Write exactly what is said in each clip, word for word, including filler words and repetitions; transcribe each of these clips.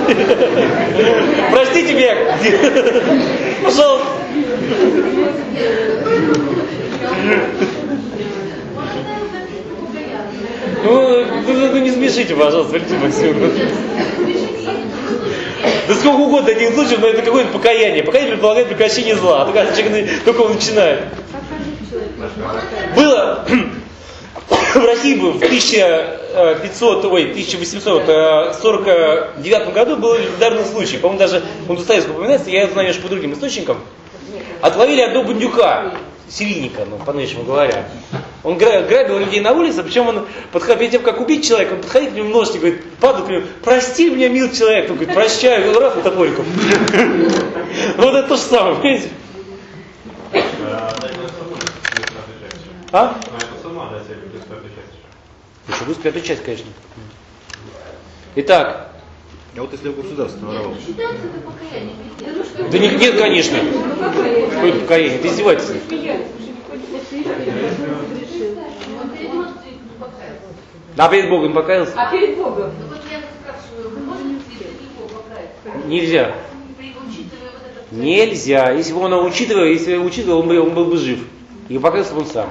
Простите меня. Пожалуйста. Ну, ну, ну не смешите, пожалуйста, Валентин Максимович. Да сколько угодно таких случаев, но это какое-то покаяние. Покаяние предполагает прекращение зла. А только человек только он начинает. Было в России в тысяча пятьсот, ой, тысяча восемьсот сорок девятом году был легендарный случай. По-моему, даже он Достоевский упоминается, я знаю еще по другим источникам. Отловили одного бандюка, серийника, ну, по-нынешнему говоря. Он грабил людей на улице, причем он, подходил, перед тем, как убить человека, он подходил к нему ножичек, говорит, падал к нему, прости меня, мил человек. Он говорит, прощаю, и раз, и топориком. Вот это то же самое, понимаете? А? Еще будет пятую часть, конечно. Итак. А вот если в государстве воровал? Да нет, нет, конечно. Какое-то покаяние, ты издеваешься. А перед Богом покаялся? А перед Богом? Нельзя. Нельзя. Если бы он учитывал, если бы учитывал, он, бы, он был бы жив. И покаялся бы он сам.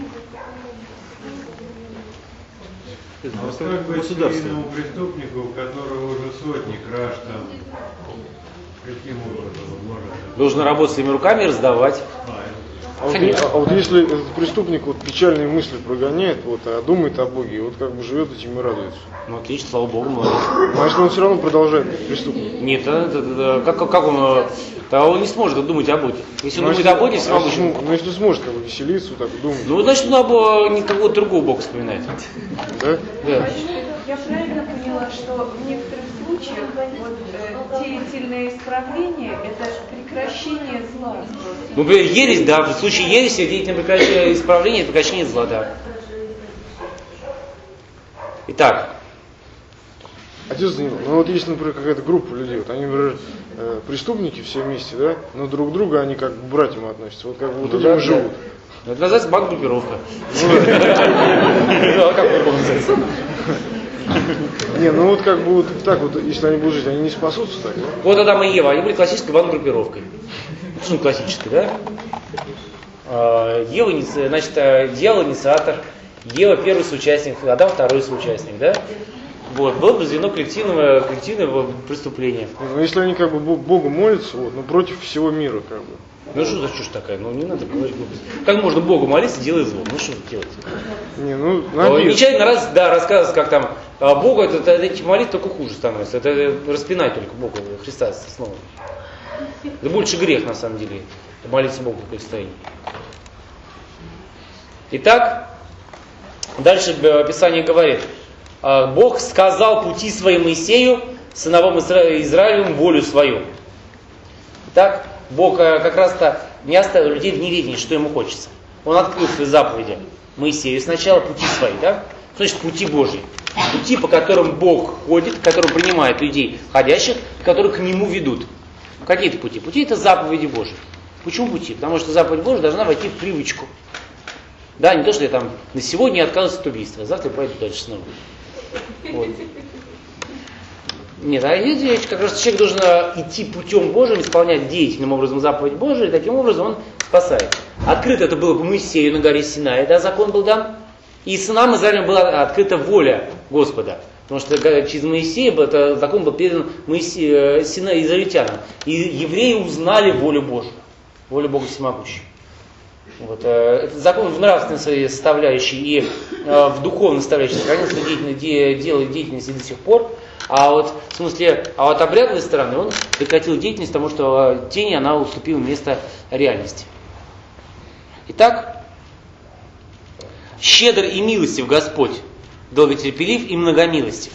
А как быть серийному преступнику, у которого уже сотни краж там? Каким образом он может? Должен работать своими руками и раздавать. А вот, а вот если этот преступник вот печальные мысли прогоняет, вот, а думает о Боге, и вот как бы живет этим и радуется. Ну отлично, слава Богу, молодец. А если он все равно продолжает быть преступником? Нет, да, да, да, как, как он, да, он не сможет думать о Боге. Если он ну, думает если, о Боге, все равно. Ну, ну если сможет как бы веселиться, вот так думать. Ну, значит, надо никакого другого Бога вспоминать. Да? Да. Я правильно поняла, что в некоторых случаях вот, э, деятельное исправление – это прекращение зла. Ну, например, ересь, да, в случае ереси деятельное прекращение исправления – это прекращение зла, да. Итак. Отец Данил, ну вот есть, например, какая-то группа людей, вот они, например, э, преступники все вместе, да, но друг к другу они как к братьям относятся, вот как бы вот Ну, этим да, и живут. Да. Это называется банк-группировка. Ну, а как по-другому называется? Не, ну вот как бы вот так вот, если они будут жить, они не спасутся так, да? Вот Адам и Ева, они были классической банк-группировкой. Почему классической, да? Ева, значит, дьявол инициатор, Ева первый соучастник, Адам второй соучастник, да? Вот, было бы звено коллективного, коллективного преступления. Ну если они как бы Богу молятся, вот, но против всего мира, как бы. Ну что за чушь такая? Ну не надо говорить глупость. Как можно Богу молиться, делая зло? Ну что делать? Не, ну, нечаянно раз, да, рассказывать, как там а Богу, это, это, это молить только хуже становится. Это распинать только Бога, Христа снова. Это больше грех на самом деле. Молиться Богу в такой состоянии. Итак, дальше Писание говорит. Бог сказал пути свои Моисею, сыновам Израилевым волю свою. Итак, Бог как раз-то не оставил людей в неведении, что ему хочется. Он открыл свои заповеди Моисею сначала пути свои, да? Что значит пути Божьи? Пути, по которым Бог ходит, которым принимает людей ходящих, которые к Нему ведут. Какие это пути? Пути это заповеди Божьи. Почему пути? Потому что заповедь Божья должна войти в привычку. Да, не то, что я там на сегодня отказываюсь от убийства, а завтра я пойду дальше снова. Вот. Нет, а здесь как раз человек должен идти путем Божьим, исполнять деятельным образом заповедь Божию, и таким образом он спасает. Открыто это было по Моисею на горе Синай, да, закон был дан. И сынам Израиля была открыта воля Господа. Потому что через Моисея это закон был передан Моисею, Синай, израильтянам. И евреи узнали волю Божию, волю Бога Всемогущего. Вот, этот закон в нравственной своей составляющей и э, в духовной составляющей сохранился делает деятельность и до сих пор. А вот в смысле, а вот обрядовой стороны он прекратил деятельность, потому что тени она уступила место реальности. Итак, щедр и милостив Господь, долготерпелив и многомилостив.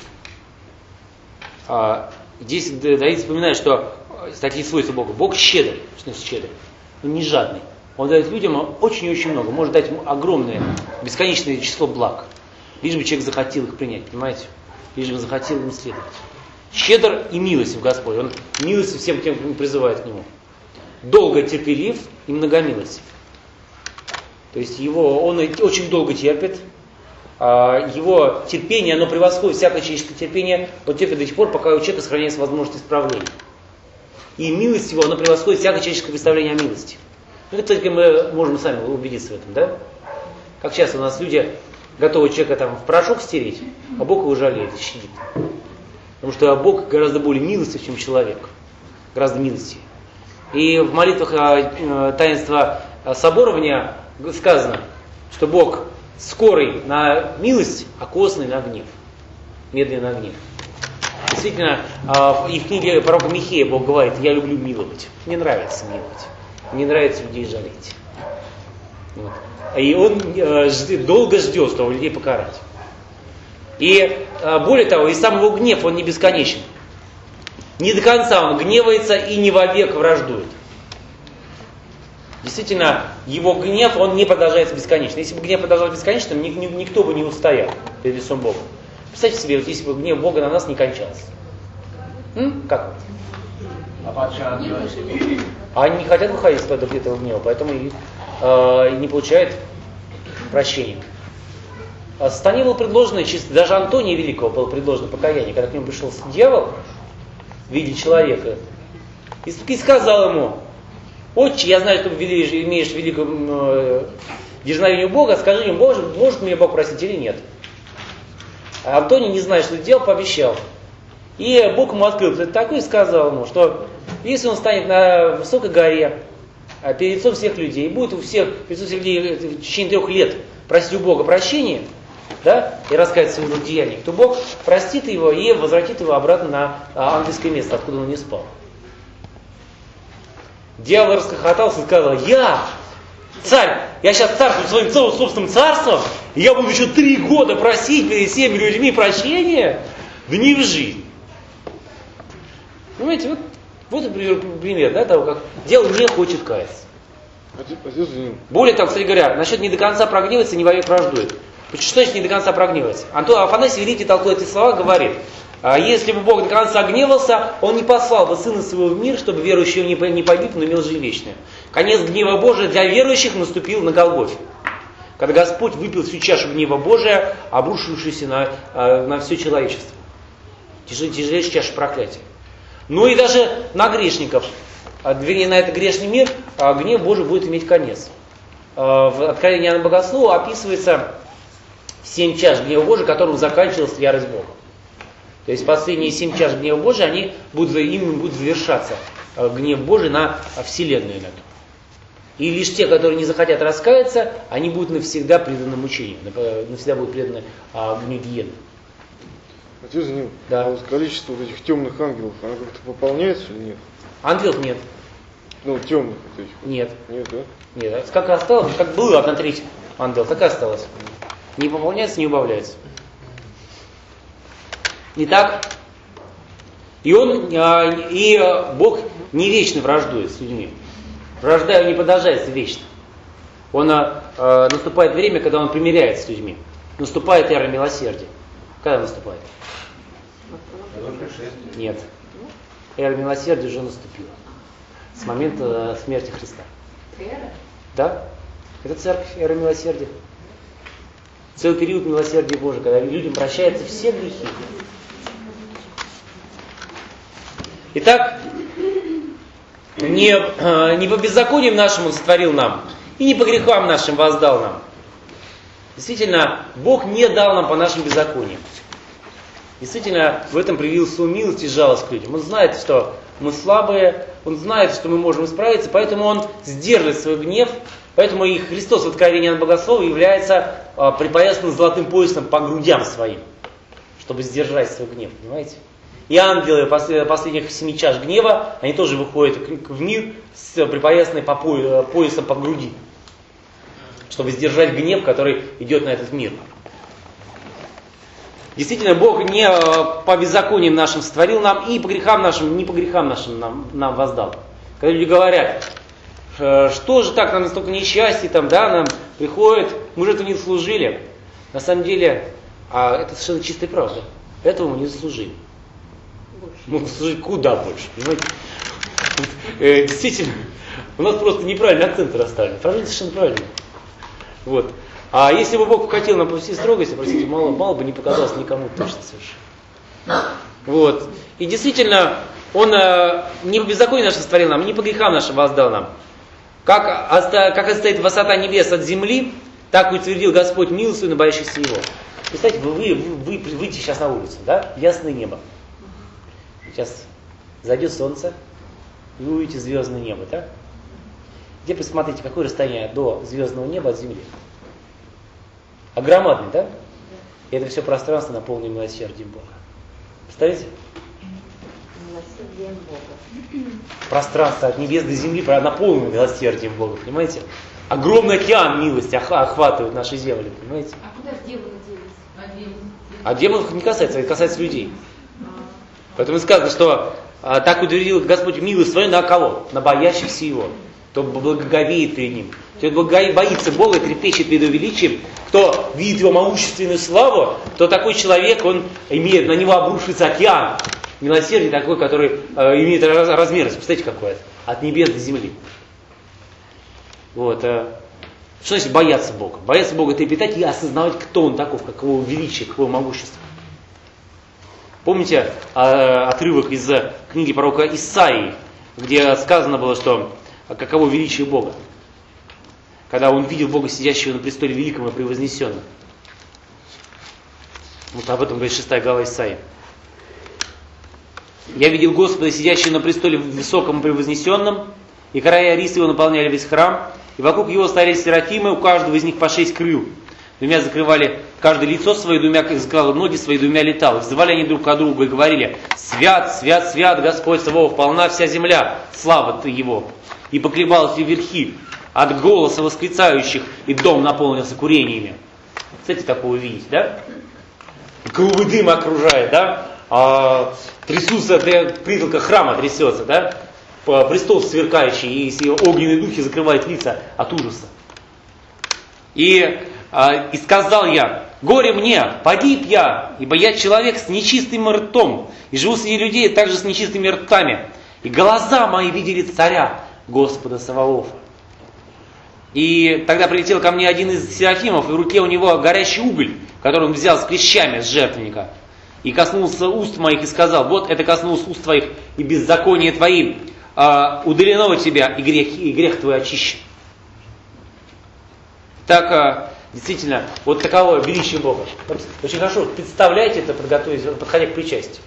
А, здесь Давид вспоминает, что такие свойства Бога. Бог щедр, что значит щедр? Он не жадный. Он дает людям очень и очень много, может дать ему огромное, бесконечное число благ, лишь бы человек захотел их принять, понимаете? Лишь бы захотел им следовать. Щедр и милостив Господь, Он милостив всем тем, кто призывает к Нему. Долго терпелив и многомилостив. То есть его, Он очень долго терпит, его терпение, оно превосходит всякое человеческое терпение, он терпит до тех пор, пока у человека сохраняется возможность исправления. И милость его, оно превосходит всякое человеческое представление о милости. Ну, это, кстати, мы можем сами убедиться в этом, да? Как часто у нас люди готовы человека там в порошок стереть, а Бог его жалеет и щадит. Потому что Бог гораздо более милостив, чем человек. Гораздо милостивее. И в молитвах таинства соборования сказано, что Бог скорый на милость, а косный на гнев. Медленный на гнев. Действительно, и в книге пророка Михея Бог говорит: я люблю миловать. Мне нравится миловать. Мне нравится людей жалеть. Вот. И он долго ждет, чтобы людей покарать. И более того, и сам его гнев, он не бесконечен. Не до конца он гневается и не вовек враждует. Действительно, его гнев, он не продолжается бесконечно. Если бы гнев продолжался бесконечно, никто бы не устоял перед лицом Бога. Представьте себе, вот если бы гнев Бога на нас не кончался. М? Как вот? А они не хотят выходить из-под этого гнева, поэтому и э, не получают прощения. А Сатане было предложено, чисто, даже Антония Великого было предложено покаяние, когда к нему пришел дьявол в виде человека и, и сказал ему: отче, я знаю, что ты имеешь великое э, дерзновение Бога, скажи ему, может, может меня Бог простить или нет. А Антоний, не зная, что делал, пообещал. И Бог ему открыл это такое и сказал ему, что если он станет на высокой горе, перед лицом всех людей, и будет у всех, перед лицом всех людей в течение трех лет просить у Бога прощения, да, и раскаяться в своих злодеяниях, то Бог простит его и возвратит его обратно на ангельское место, откуда он не спал. Дьявол расхохотался и сказал: я, царь, я сейчас царствую своим собственным царством, и я буду еще три года просить перед всеми людьми прощения? Да не в жизнь. Понимаете, вот, вот например, пример, да, того, как дьявол не хочет каяться. Более того, кстати говоря, насчет не до конца прогневается, не вовек враждует. Что значит не до конца прогневается? Антон Афанасий Великий, толкуя эти слова, говорит: если бы Бог до конца гневался, Он не послал бы Сына Своего в мир, чтобы верующий не погиб, но имел жизнь вечную. Конец гнева Божия для верующих наступил на Голгофе, когда Господь выпил всю чашу гнева Божия, обрушившуюся на, на все человечество. Тяжелейшая чаша проклятия. Ну и даже на грешников, вернее, на этот грешный мир, гнев Божий будет иметь конец. В Откровении Иоанна Богослова описывается семь чаш гнева Божия, которым заканчивалась ярость Бога. То есть последние семь чаш гнева Божия, они будут, им будет завершаться гнев Божий на вселенную. И лишь те, которые не захотят раскаяться, они будут навсегда преданы мучению, навсегда будут преданы огню гиены. Отец Нил, да. А вот количество вот этих темных ангелов, оно как-то пополняется или нет? Ангелов нет. Ну, темных вот этих. Нет. Нет, да? Нет. Как осталось, как было одна треть ангелов, так и осталось. Не пополняется, не убавляется. Итак, и он, и Бог не вечно враждует с людьми. Вражда не продолжается вечно. Он, наступает время, когда он примиряется с людьми. Наступает эра милосердия. Когда наступает? Нет. Эра милосердия уже наступила. С момента смерти Христа. Да? Это церковь, эра милосердия. Целый период милосердия Божия, когда людям прощаются все грехи. Итак, не, не по беззакониям нашим Он сотворил нам, и не по грехам нашим воздал нам. Действительно, Бог не дал нам по нашим беззакониям. Действительно, в этом проявил свою милость и жалость к людям. Он знает, что мы слабые, Он знает, что мы можем исправиться, поэтому Он сдерживает свой гнев. Поэтому и Христос в Откровении Иоанна Богослова является а, припоясанным золотым поясом по грудям своим, чтобы сдержать свой гнев, понимаете? И ангелы последних семи чаш гнева, они тоже выходят в мир с припоясанной по поясом по груди, чтобы сдержать гнев, который идет на этот мир. Действительно, Бог не по беззакониям нашим сотворил нам, и по грехам нашим, не по грехам нашим нам, нам воздал. Когда люди говорят: что же так, нам настолько несчастье, там, да, нам приходит, мы же этого не заслужили. На самом деле, а это совершенно чистая правда. Этого мы не заслужили. Мы заслужили куда больше, понимаете? Э, действительно, у нас просто неправильный акцент расставлен. Правильно, совершенно правильно. Вот. А если бы Бог хотел нам повести строгость, простите, мало, мало бы не показалось никому точно совершенно. Вот. И действительно, Он э, не по беззаконию нашим створил нам, не по грехам нашим воздал нам. Как, оста, как отстоит высота небес от земли, так утвердил Господь милостью на боящихся Его. Представьте, вы, вы, вы, вы выйдете сейчас на улицу, да? Ясное небо. Сейчас зайдет солнце, и вы увидите звездное небо, да? Где посмотрите, какое расстояние до звездного неба от земли? А громадный, да? И это все пространство наполнено милосердием Бога. Представляете? Милосердием Бога. Пространство от небес до земли наполнено милосердием Бога, понимаете? Огромный океан милости охватывает наши земли, понимаете? А куда же демоны делись? А демоны? А демонов не касается, это касается людей. Поэтому сказано, что а, так утвердил Господь милость свою на кого? На боящихся Его. Кто благоговеет перед Ним. Кто боится Бога, трепещет перед Его величием. Кто видит Его могущественную славу, то такой человек, он имеет, на него обрушится океан. Милосердие такой, который э, имеет размеры. Представляете, какое? От небес до земли. Вот. Э, что значит бояться Бога? Бояться Бога — трепетать и осознавать, кто Он таков, каково величие, какое могущество. Помните э, отрывок из книги пророка Исаии, где сказано было, что каково величие Бога? Когда он видел Бога, сидящего на престоле великом и превознесенном. Вот об этом говорит шестая глава Исаии. «Я видел Господа, сидящего на престоле высоком и превознесенном, и края рис его наполняли весь храм, и вокруг его стояли серафимы, у каждого из них по шесть крыл. Двумя закрывали каждое лицо свое, двумя закрывали ноги свои, двумя летал. Взывали они друг к другу и говорили: «Свят, свят, свят, Господь Саваоф, полна вся земля, слава ты Его». И поколебалась и верхи от голоса восклицающих, и дом наполнился курениями. Кстати, такого видите, да? Клубы дыма окружает, да? А, трясутся, притолка храма трясется, да? Престол сверкающий, и огненные духи закрывают лица от ужаса. И, а, и сказал я: «Горе мне, погиб я, ибо я человек с нечистым ртом, и живу среди людей также с нечистыми ртами. И глаза мои видели царя, Господа Саваофа». И тогда прилетел ко мне один из серафимов, и в руке у него горящий уголь, который он взял с клещами с жертвенника, и коснулся уст моих и сказал: «Вот это коснулось уст твоих, и беззаконие твои а, удалено от тебя, и грех, и грех твой очищен». Так, а, действительно, вот таково величие Бога. Очень хорошо представляете это, подготовить, подходя к причастию.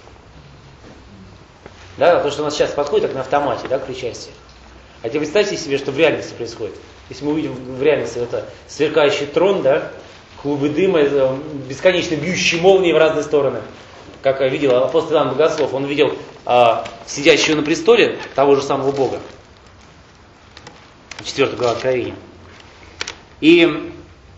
Да, то, что у нас сейчас подходит так на автомате, да, к причастию. А теперь представьте себе, что в реальности происходит. Если мы увидим в реальности это сверкающий трон, да, клубы дыма, бесконечно бьющие молнии в разные стороны. Как видел апостол Иоанн Богослов, он видел а, сидящего на престоле того же самого Бога. четвёртая глава Откровения. И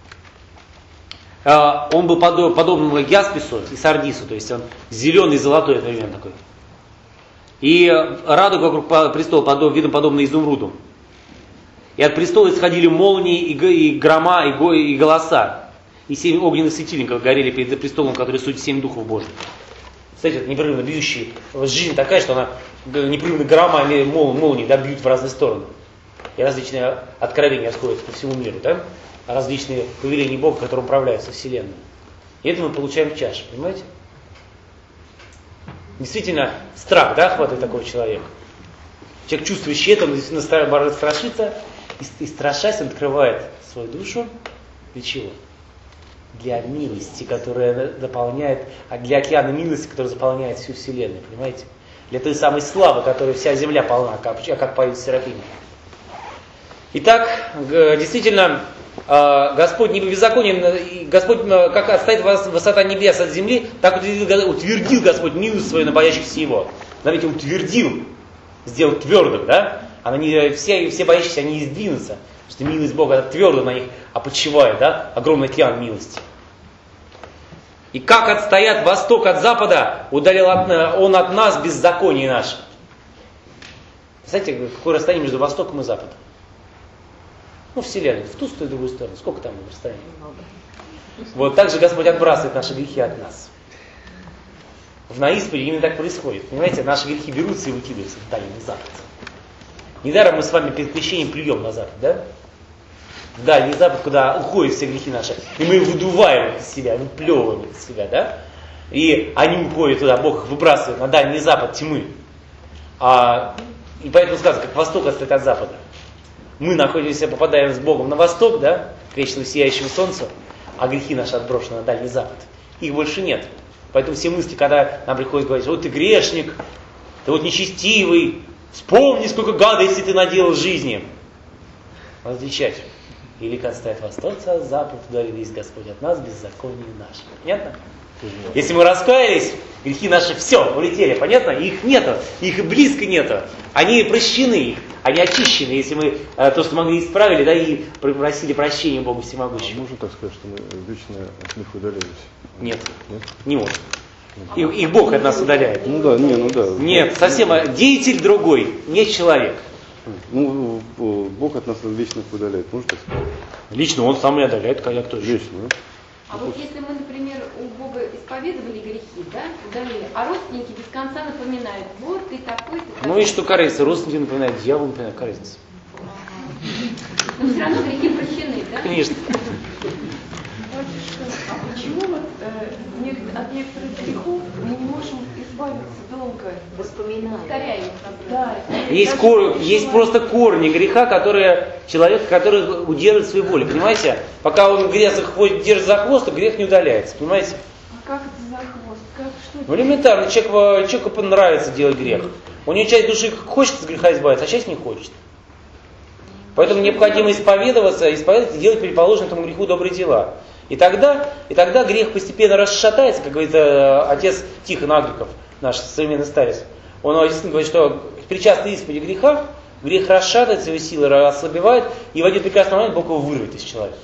а, он был подоб, подобным Яспису и Сардису, то есть он зеленый и золотой одновременно такой. И радуга вокруг престола подоб, видно подобно изумруду. И от престола исходили молнии, и, и грома, и, го, и голоса. И семь огненных светильников горели перед престолом, который судит семь духов Божьих. Кстати, это непрерывно бьющие. Жизнь такая, что она непрерывно грома или мол, молнии, да, бьют в разные стороны. И различные откровения расходятся по всему миру, да? Различные повеления Бога, которые управляются Вселенной. И это мы получаем в чаше, понимаете? Действительно, страх, да, охватывает такого человека. Человек, чувствующий это, он действительно страшится, и, и страшась, он открывает свою душу. Для чего? Для милости, которая заполняет, а для океана милости, который заполняет всю Вселенную, понимаете? Для той самой славы, которой вся земля полна, как, как поют серафимы. Итак, действительно, Господь не по беззаконию, Господь, как отстоит высота небес от земли, так утвердил Господь милость свою на боящихся Его. Знаете, утвердил, сделал твердым, да? Она не, все, все боящиеся, они не сдвинутся, потому что милость Бога твердо на них опочивает, да? Огромный океан милости. И как отстоят восток от запада, удалил Он от нас беззаконие наше. Знаете, какое расстояние между востоком и западом? Ну, Вселенная, в ту сторону и в другую сторону. Сколько там расстояние? Вот так же Господь отбрасывает наши грехи от нас. На исповеди именно так происходит. Понимаете, наши грехи берутся и выкидываются в дальний запад. Недаром мы с вами перед крещением плюем на запад, да? в Дальний Запад, куда уходят все грехи наши, и мы их выдуваем из себя, выплевываем из себя, да? И они уходят туда, Бог их выбрасывает на Дальний Запад тьмы. А, и поэтому сказано, как восток отстоит от запада. Мы находимся, попадаем с Богом на восток, да, к вечному сияющему солнцу, а грехи наши отброшены на Дальний Запад. Их больше нет. Поэтому все мысли, когда нам приходится говорить, вот ты грешник, ты вот нечестивый, вспомни, сколько гадостей ты наделал в жизни. Надо отвечать. Велик отстоит восток от запада, туда весь Господь от нас, беззаконие наше. Понятно? Если мы раскаялись, грехи наши все, улетели, понятно? Их нету, их и близко нету. Они прощены, они очищены, если мы э, то, что могли, исправили, да, и просили прощения Богу Всемогущему. А можно так сказать, что мы вечно от них удалялись? Нет, Нет? не может. Их, их Бог от нас удаляет. Ну да, не, ну да. Нет, совсем деятель другой, не человек. Ну, Бог от нас вечно их удаляет, можно так сказать? Лично Он сам и отдаляет, как кто же. Вечно, да? А вот если мы, например, у Бога исповедовали грехи, да, удалили, а родственники без конца напоминают, вот ты такой, ты такой. Ну и что разница, родственники напоминают, дьявол напоминает, какая разница? Но все равно грехи прощены, да? Конечно. Батюшка, а почему вот э, нек- от некоторых грехов мы не можем избавиться долго? Воспоминания. Повторяя их. Да. Есть, Даже кор... если есть человек- просто корни греха, которые человек, который удерживает свою волю, понимаете? Пока он грех держит за хвост, то грех не удаляется, понимаете? А как это за хвост? Как, что Ну элементарно, человеку, человеку понравится делать грех. У него часть души хочет от греха избавиться, а часть не хочет. Поэтому необходимо исповедоваться, исповедоваться и делать предположенному этому греху добрые дела. И тогда, и тогда грех постепенно расшатается, как говорит э, отец Тихон Агриков, наш современный старец. Он действительно говорит, что при частой исповеди греха грех расшатывается, его силы ослабевают, и в один прекрасный момент Бог его вырвет из человека.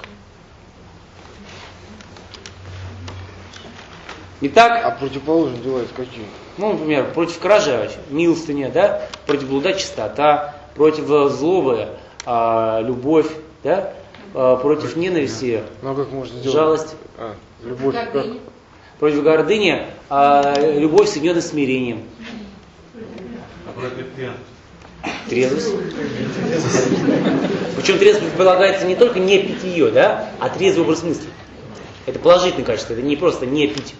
Итак, А противоположные дела это какие? ну, например, против кражи милостыня, да, против блуда чистота, против злобы а, любовь, да, а, против ненависти Ну а как можно сделать? жалость, А, любовь как? Гордыня. против гордыни а, любовь, соединенная с смирением, А против пьян? трезвость. Причем трезвость предполагается не только не пить ее, да, а трезвый образ мысли. Это положительное качество, это не просто не пить.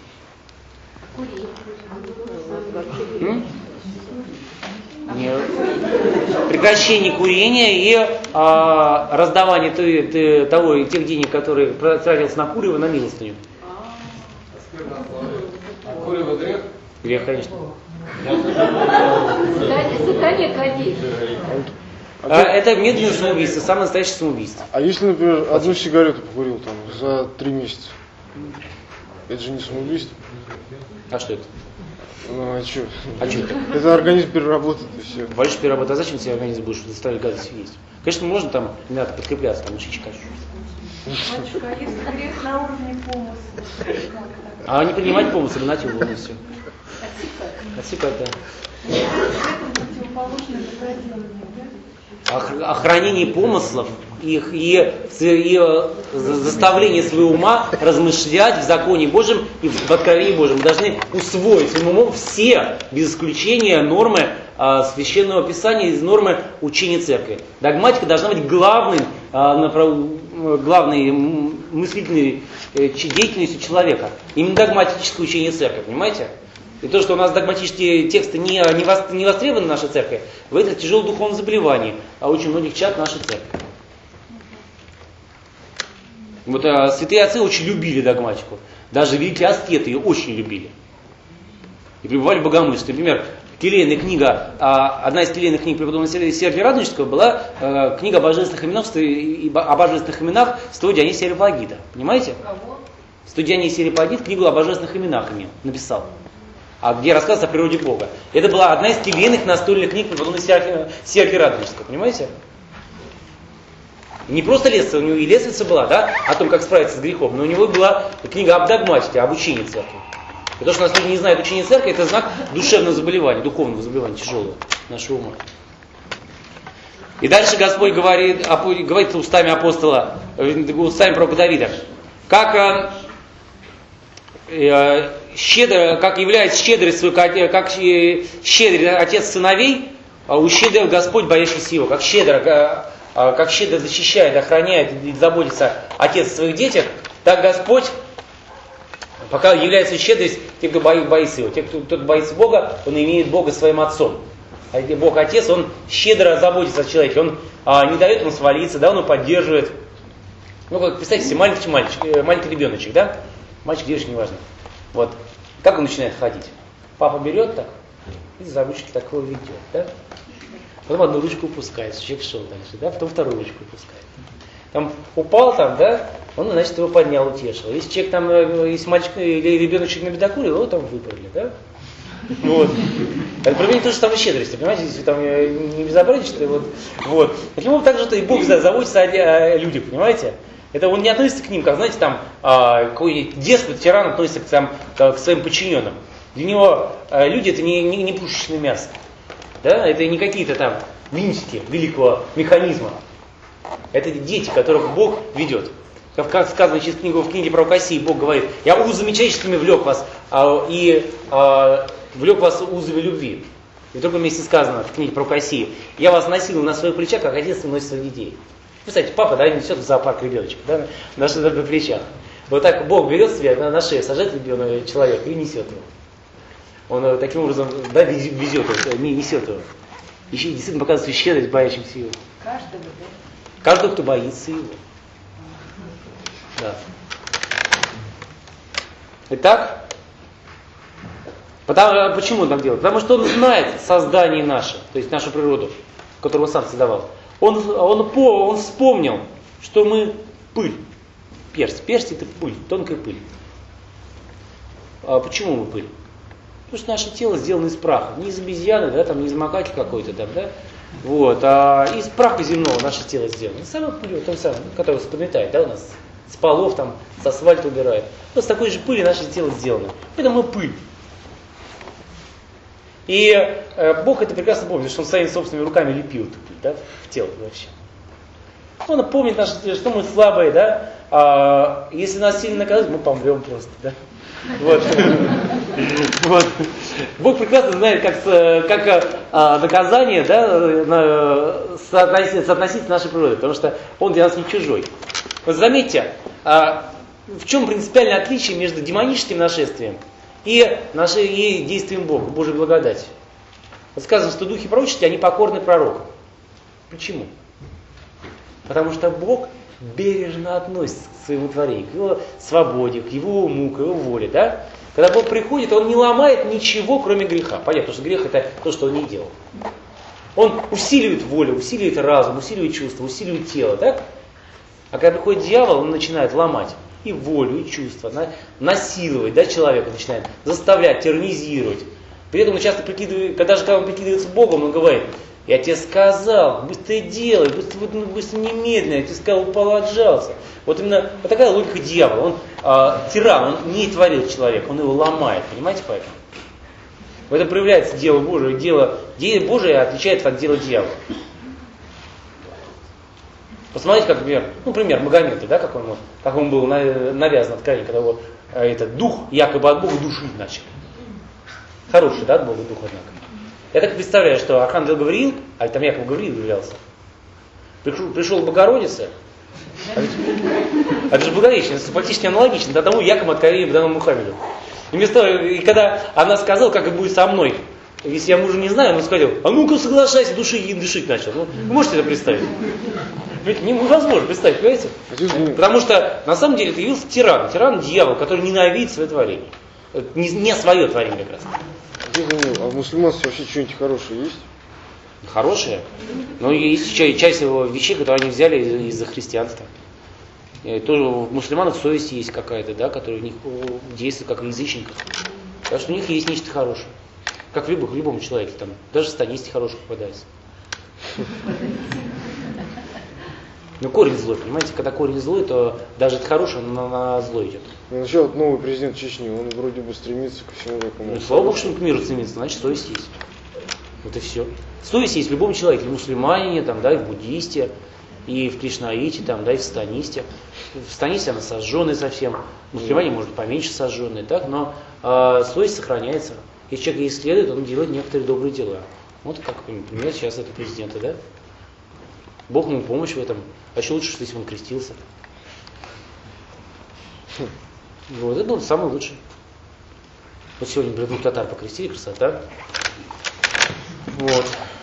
М? Не- Прекращение курения и а, раздавание той- той- того, тех денег, которые тратился на курево, на милостыню. Курево грех? Грех, конечно. Сатане кадить. А, это медленное самоубийство, самое настоящее самоубийство. А если, например, одну сигарету покурил там за три месяца, это же не самоубийство? А что это? Ну а что? А что это? Это организм переработает и все. Больше переработать. А зачем себе организм будешь заставить гадость есть? Конечно, можно там, не надо подкрепляться, там чуть-чуть. Батюшка, а если грех на уровне помысла? Как так? А не принимать помысл, гнать его вон и все. Отсекать, да. Это противоположное добродетеление, да? Ох- Охранение помыслов их, и, и э, заставление своего ума размышлять в законе Божьем и в откровении Божьем. Мы должны усвоить своим умом все, без исключения, нормы э, Священного Писания, из нормы учения Церкви. Догматика должна быть главным, э, направ- главной м, мыслительной э, ч- деятельностью человека. Именно догматическое учение Церкви, понимаете? И то, что у нас догматические тексты не, не, вос, не востребованы в нашей церкви, в это тяжелое духовное заболевание, а очень многих чад нашей церкви. Вот а, святые отцы очень любили догматику. Даже великие аскеты ее очень любили. И пребывали в богомыслии. Например, келейная книга, а, одна из келейных книг преподобного Сергия Радонежского была а, книга о божественных именах, и, о божественных именах святого Дионисия Ареопагита. Понимаете? Святой Дионисий Ареопагит книгу о божественных именах имел, написал. А где рассказывается о природе Бога. Это была одна из келейных настольных книг преподобного Сергия Радонежского. Понимаете? Не просто лестница, у него и лестница была, да, о том, как справиться с грехом, но у него была книга об догматике, об учении церкви. И то, что у нас люди не знают учения церкви, это знак душевного заболевания, духовного заболевания, тяжелого нашего ума. И дальше Господь говорит, говорит устами апостола, устами пророка Давида, как э, щедро, как является щедрый свой, как щедрый отец сыновей, ущедрил Господь, боящийся его, как щедро а, как щедро защищает, охраняет и заботится Отец о своих детях, так Господь пока является щедрость тех, кто боится Его. Те, кто, кто боится Бога, он имеет Бога своим Отцом. А Бог Отец, Он щедро заботится о человеке, Он а, не дает ему свалиться, да, Он его поддерживает. Ну, как, представьте себе, маленький мальчик, э, маленький ребеночек, да? Мальчик, девочка, неважно. Вот. Как он начинает ходить? Папа берет так и за ручки такого ведет, да? Потом одну ручку упускает, человек шел дальше, да? Потом вторую ручку упускает. Там упал там, да? Он, значит, его поднял, утешил. Если человек там, если мальчик или ребеночек набедокурил, его там выпрыгли, да? Вот. Это проявление тоже самой щедрости, понимаете, если там не безобразничать, вот. Вот. Таким образом, также и Бог заботится о, о людях, понимаете? Это он не относится к ним, как, знаете, там, а, какой-нибудь деспот, тиран относится к, там, к своим подчиненным. Для него а, люди это не, не, не пушечное мясо. Да? Это не какие-то там винтики великого механизма. Это дети, которых Бог ведет. Как сказано через книгу, в книге про Кассии, Бог говорит: я узами человеческими влек вас, а, и а, влек вас узами любви. И в другом месте сказано в книге про Кассии: я вас носил на своих плечах, как отец носит своих детей. Представьте, папа, да, несет в зоопарк ребеночек, да, на, на плечах. Вот так Бог берет себя на, на шею, сажает ребенка, человека и несет его. Он таким образом, да, везет его, не несет его. Еще действительно показывает свою щедрость, боящимся его. Каждого, да? Каждого, кто боится его. Да. Итак, потому, почему он так делает? Потому что он знает создание наше, то есть нашу природу, которую он сам создавал. Он, он, он вспомнил, что мы пыль. Персть. Персть это пыль, тонкая пыль. А почему мы пыль? Потому что наше тело сделано из праха. Не из обезьяны, да, там, не из макаки какой-то там, да. Вот, а из праха земного наше тело сделано. Самая пыль, вот, самый, который подметает, да, у нас с полов, там, с асфальта убирает. Вот с такой же пыли наше тело сделано. Поэтому мы пыль. И э, Бог это прекрасно помнит, что Он своими собственными руками лепил эту пыль, да, в тело вообще. Он помнит, наше, что мы слабые, да. А если нас сильно наказать, мы помрем просто, да. Вот. Вот. Бог прекрасно знает, как, как а, наказание, да, соотносить, соотносить с нашей природой, потому что Он для нас не чужой. Вот заметьте, а, в чем принципиальное отличие между демоническим нашествием и, нашей, и действием Бога, Божьей благодати. Вот сказано, что духи пророчества, они покорны пророкам. Почему? Потому что Бог бережно относится к своему творению, к его свободе, к его уму, к его воле. Да? Когда Бог приходит, Он не ломает ничего, кроме греха. Понятно, что грех это то, что Он не делал. Он усиливает волю, усиливает разум, усиливает чувства, усиливает тело. Так? А когда приходит дьявол, он начинает ломать и волю, и чувства, насиловать, да, человека начинает, заставлять, тиранизировать. При этом он часто прикидывает, когда же когда он прикидывается Богом, он говорит: я тебе сказал, быстрее делай, быстро, быстро немедленно, я тебе сказал, упал, отжался. Вот именно вот такая логика дьявола. Он а, тиран, он не творил человека, он его ломает, понимаете поэтому? В этом проявляется дело Божие, дело, дело Божие отличается от дела дьявола. Посмотрите, как, например, ну, пример Магомета, да, как он, как он был навязан откровение, когда его этот дух якобы от Бога душить начал. Хороший, да, от Бога дух, однако. Я так представляю, что архангел Гавриил, а там якобы Гавриил являлся, пришел, пришел Богородица, а ведь, а это же благовещение, это практически аналогично да, тому якобы откровению данному Мухаммеду. И, вместо, и когда она сказала, как это будет со мной, если я мужа не знаю, он сказал: а ну-ка соглашайся, души и дышить начал. Ну, вы можете это представить? Ведь невозможно представить, понимаете? Потому что на самом деле это явился тиран, тиран дьявол, который ненавидит свое творение. Не, не свое творение как раз. А в мусульманстве вообще что-нибудь хорошее есть? Хорошее? Но есть часть его вещей, которые они взяли из-за христианства. И тоже в мусульманах совесть есть какая-то, да, которая в них действует как в язычниках. Так что у них есть нечто хорошее. Как в, любых, в любом человеке, там, даже в сатанисте хороший попадается. Но корень злой, понимаете, когда корень злой, то даже это хорошее, но на зло идет. Ну, сначала вот новый президент Чечни, он вроде бы стремится ко всему такому. Ну, слава Богу, что он к миру стремится, значит, совесть есть. Вот и все. Совесть есть в любом человеке, в мусульманине, там, да, и в буддисте, и в кришнаите, там, да, и в станисте. В станисте она сожженная совсем, в мусульмане, может, поменьше сожженная, так, но э, совесть сохраняется. Если человек ей исследует, он делает некоторые добрые дела. Вот как, например, сейчас это президенты, да? Бог ему помощь в этом. А еще лучше, что если он крестился. Вот, это было самое лучшее. Вот сегодня, например, двух татар покрестили, красота. Вот.